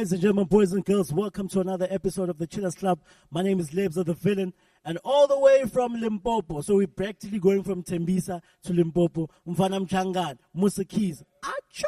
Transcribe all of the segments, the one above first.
Ladies and gentlemen, boys and girls, welcome to another episode of the Chillers Club. My name is Lebs of the Villain, and all the way from Limpopo. So we're practically going from Tembisa to Limpopo. Mfana Mchangan, Musa Keys. Achoo!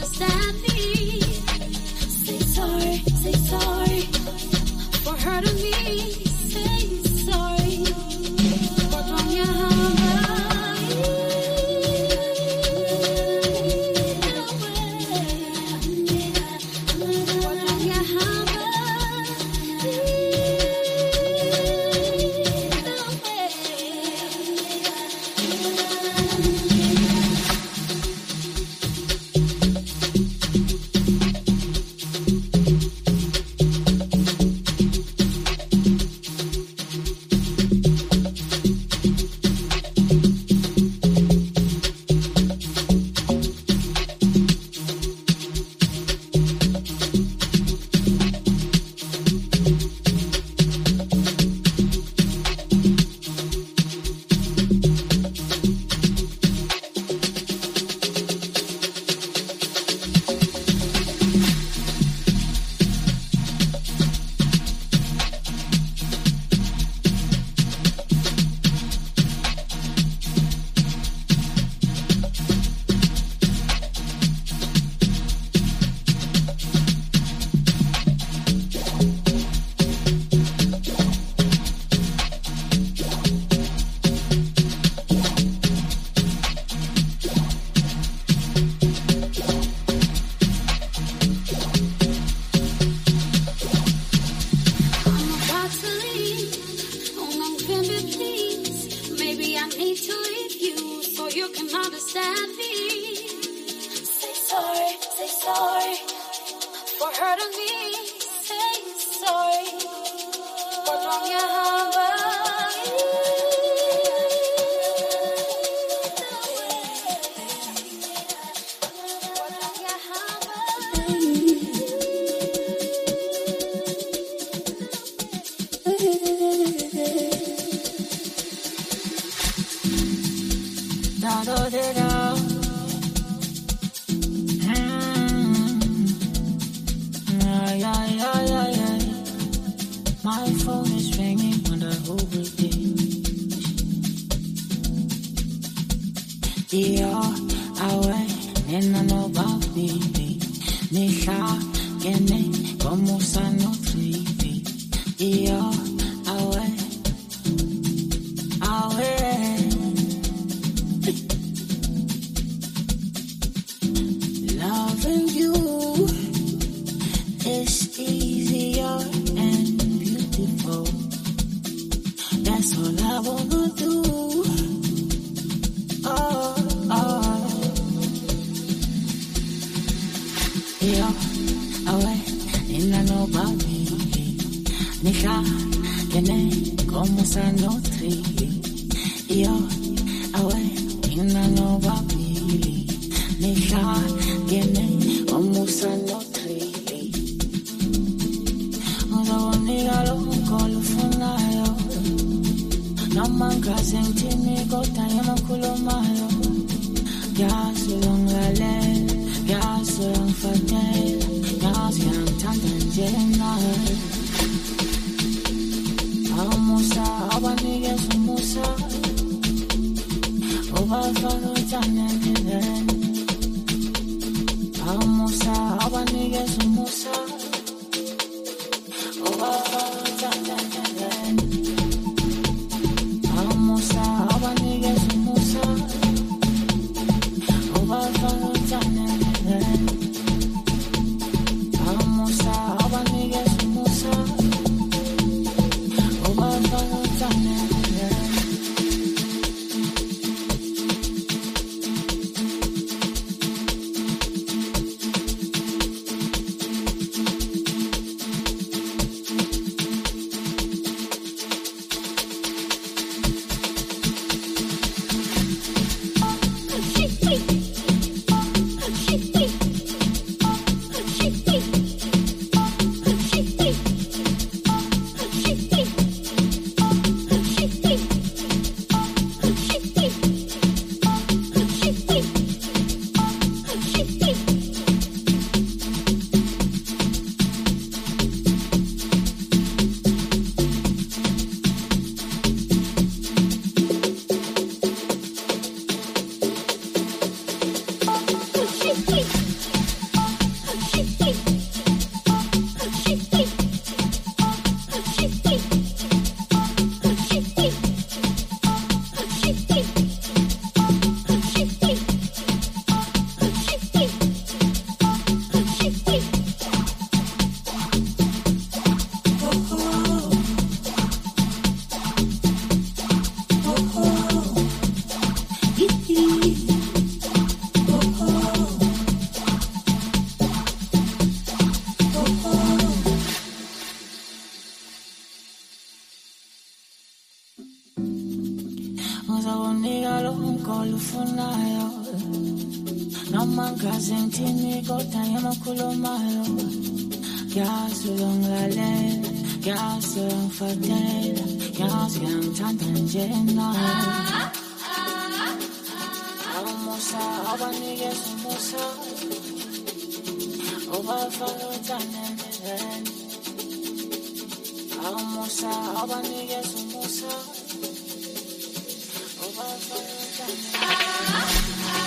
understand me. Say sorry for hurting me. Say sorry for throwing your heart My phone is ringing on the whole day. You're away, and I know about me. Nisha, Gene, como sano trivi. You're away, away. Loving you is easier and beautiful. That's all I wanna do. Oh, oh. You're away, and I know about me. Nisha, Gene, como sano trivi. You're away, and I know about me. Nisha, Gene, como sano trivi. Unawanialo kolufunayo. Namanga sentini kota yana kulomayo. Yasulong lale, yasulong fatel, yasulong tandanjena. Amusa, abanige sumusa. Obafano tanene. Amusa, abanige sumusa. Obafano tanene. Amusa, abanige sumusa. Obafano tanene. Amusa, abanige sumusa. Obafano tanene. Kazi ngithini kodwa yamakhulumayo. Yazi uyongilalela, yazi uyongifadela, yazi uyangithanda nje nawe. Awumusa abanikeza umusa, ubafaka uthanele. Awumusa abanikeza umusa, ubafaka uthanele.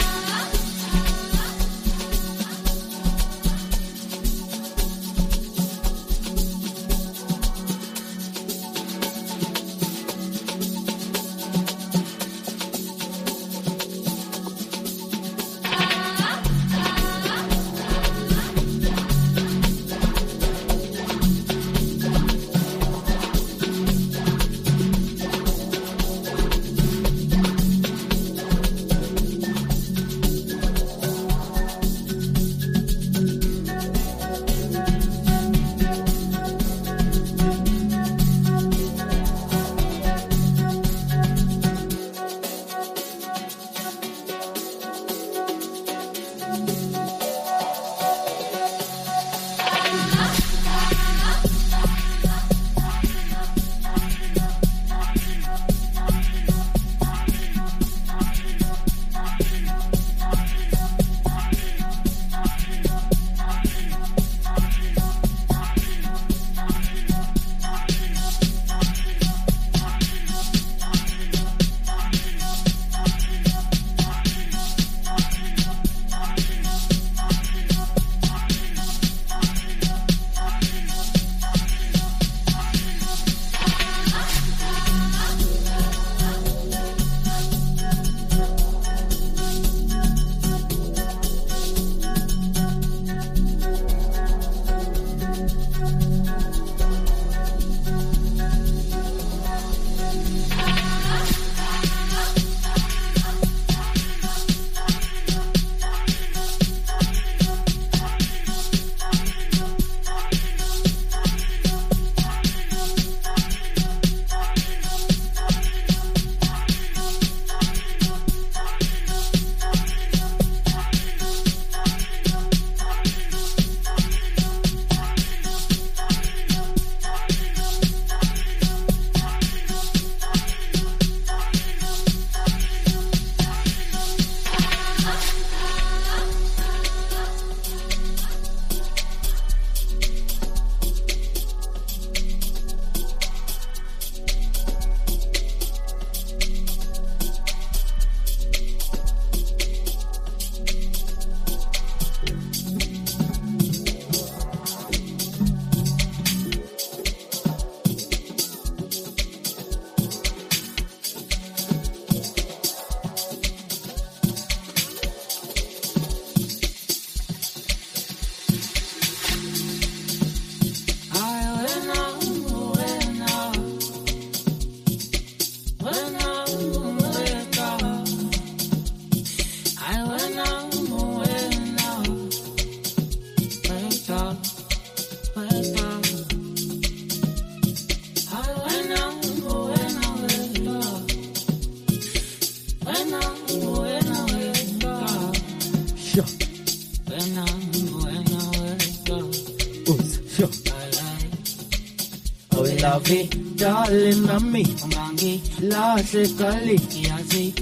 Darling, mami, mangi, la shekali, yazi,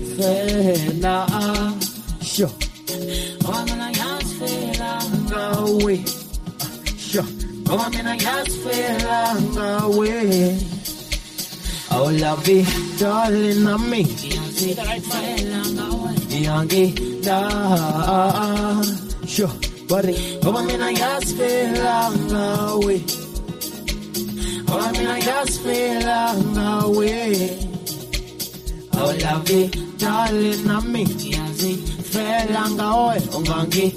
fela, sure. Oh, man, yas fela, ngawe, sure. Oh, man, yas fela, ngawe. Oh, love it, darling, mami, yazi, fela, ngawe, yangi, da, sure. Bari, oh, man, yas fela, ngawe. Oh, I mean, I just feel away. Oh, love it, darling, I mean, yes, it fell away. Oh, mangi,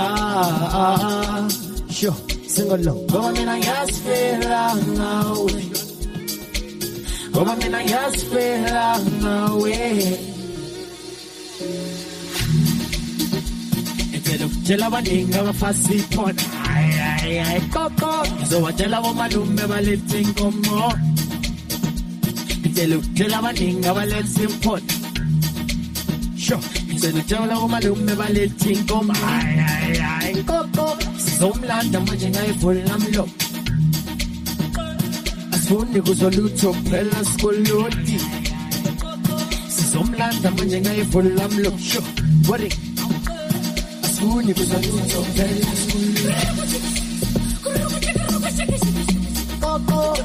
da, sure, sing along. Oh, I mean, I just feel away. Oh, I mean, I just feel away. Jela baninga bafasi pona ay koko so wajela wo malume balifting komo jela baninga balifting pona sho Sena jawla umalume balethi inkomo ay inkoko sizomlanda manje ngayivula mlo asifuni kuzolutho phela sikoloti sizomlanda manje ngayivula mlo sho worry asifuni kuzolutho phela sikoloti koko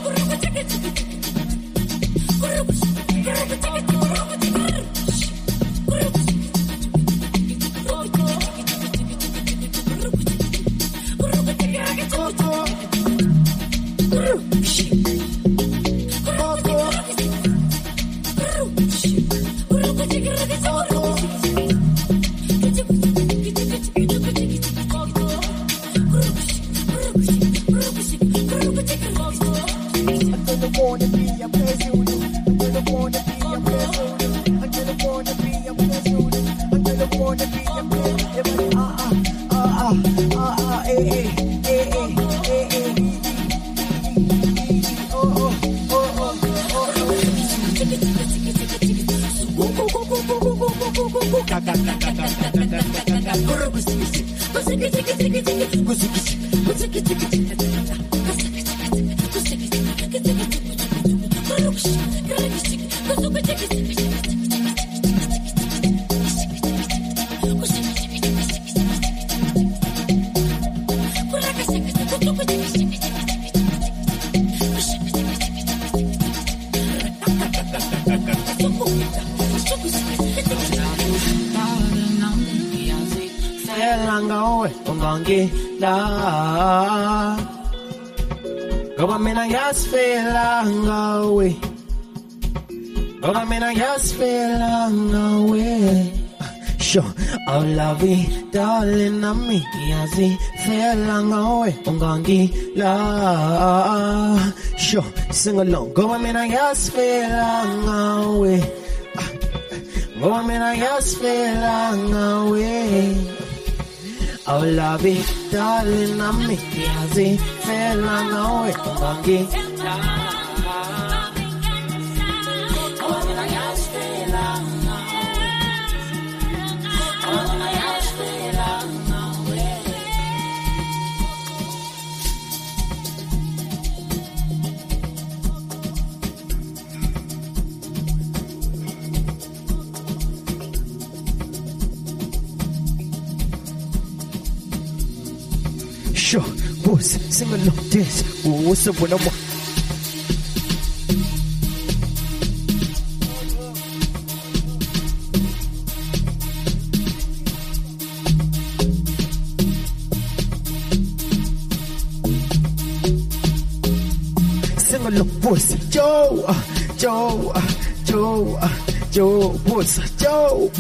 Goba mina yasifela we Goba mina yasifela we Sure, oh lovey, darling, nami yazifela we ungangila Sure, sing along Goba mina yasifela we Goba mina yasifela we Oh, love it, darling, I'm me, yazi, fell on the way, monkey. Sure, boys, sing along, dance. What's up when I'm sing along, boys. Joe, boys. Joe,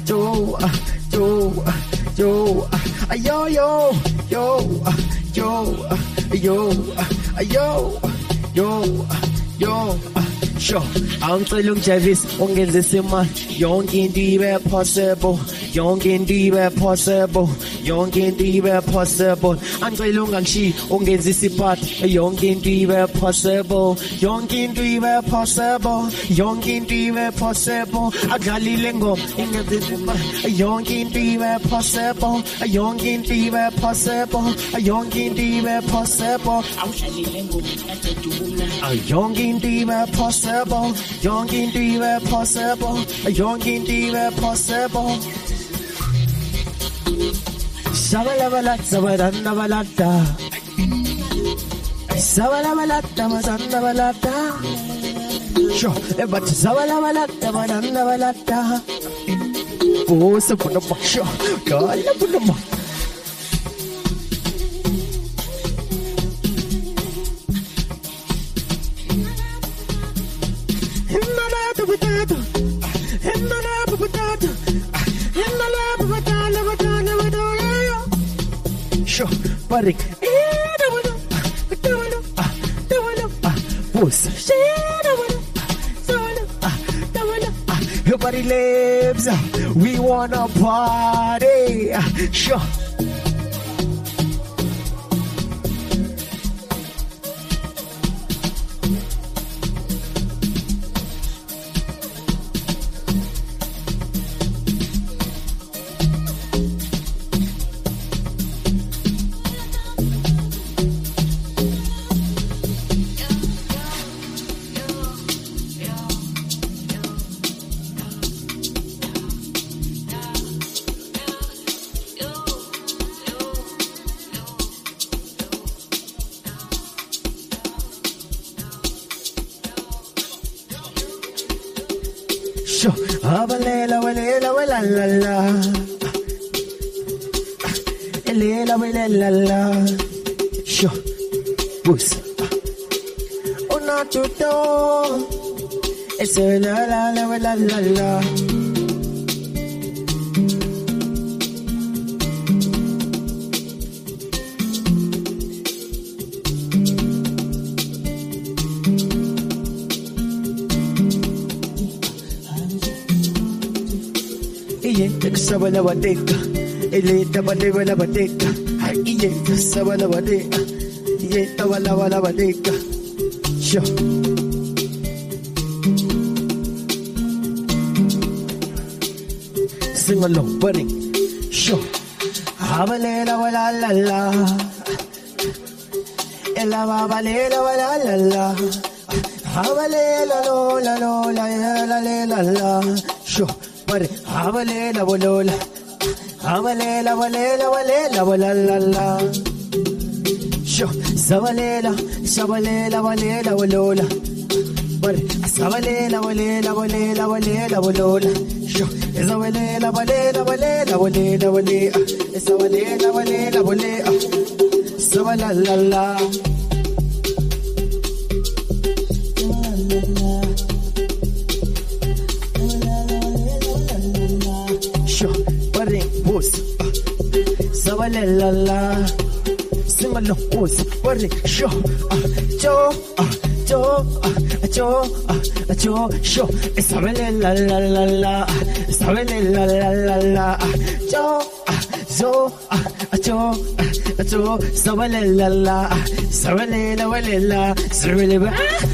Sure, I'm telling Javis, ungenze simani, yonke into ibe possible, yonke into ibe possible, yonke into ibe possible. Angicela ungangishi ungenze isiphathi, yonke into ibe possible, yonke into ibe possible, yonke into ibe possible. Adlalile ngoma ingenze isiphathi, yonke into ibe possible, yonke into ibe possible, yonke into ibe possible. Awudlalile ngoma yonke into ibe possible, yonke into ibe possible, yonke into ibe possible. Sabalabalata, sabalabalata, sabalabalata, sabalabalata. Sure, but sabalabalata, sabalabalata. Oh, so put a sure, God, put a Barik, everybody lives, we wanna party, sure. Sure. Abalela, walela, walala. Elela, walela. Sure. Boost. Oh, not to do. It's a la la la la la la. Sabala badeka, elita badewala badeka, iye sabala badeka, iye tawala wala badeka. Sure. Sing along, buddy. Sure. Habalela wala la la, ela babalela wala la la, habalela lo la lo la la la la. Sure. Habalela walola, habalela walela walela walalala. Sho, sabalela, sabalela walela walola. Sabalela walela walela walela walola. Sho, sabalela walela walela walela walela. Sabalela walela walela. Sabalalala. Sabalela, sing along, what's what it show? Jo, show. Sabalela, la la la, sabalela, la la la, jo, sabalela, la, sabalela, walela, sabalela,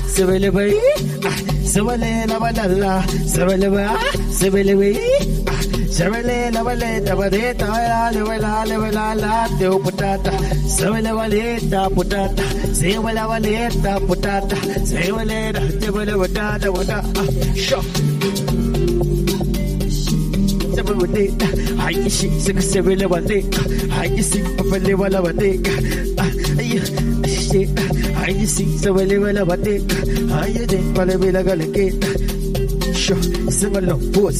sabalela, walela, sabalela. Sabalela waleta waleta wala teo putata. Sabalela waleta putata. Sabalela waleta putata. Sabalela tebele putata putata. Shock. Sabalela waleta. Ay si sabalela waleta. Ay si sabalela waleta. Ay si sabalela waleta. Ay de sabalela galeketa. Shock. Sing along, pause.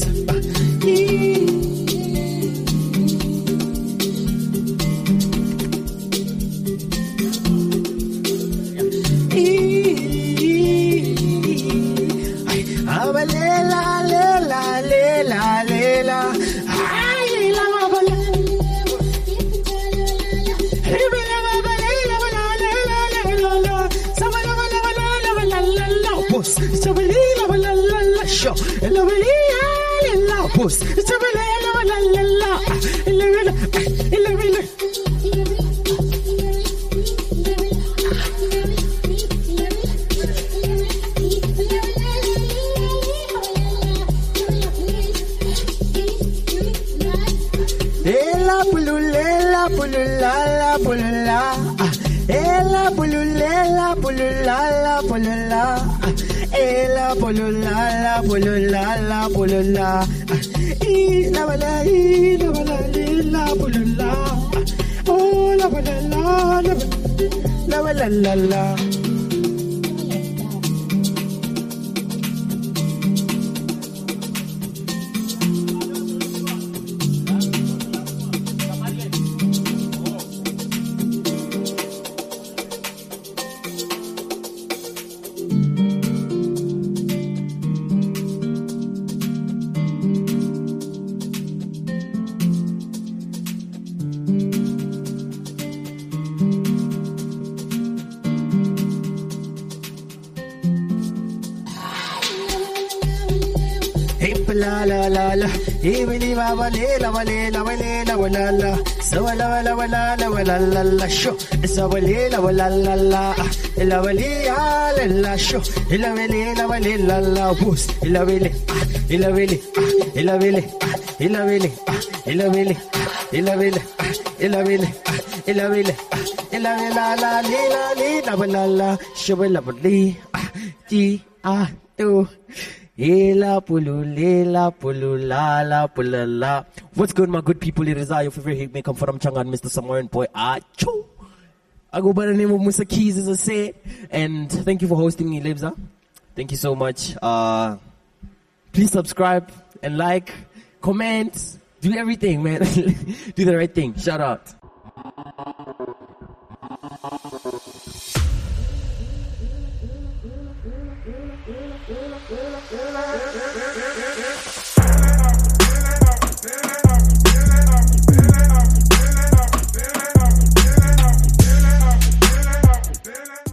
La la. La la la la, even if I walela walela walela walala, so la la wala la wala la la show, it's a walela wala la la, la walela la show, la walela walela la boost, la wele, la wele, la wele, la wele, la wele, la wele, la wele, la wele, la la la la la la show la bali, ti do. Ela pulu la pulala. What's good, my good people? It is I, your favorite hit maker from Changan, Mr. Samoan boy. Achoo. I go by the name of Musa Keys, as I say. And thank you for hosting me, Lebza. Thank you so much. Please subscribe and like, comment, do everything, man. Do the right thing. Shout out.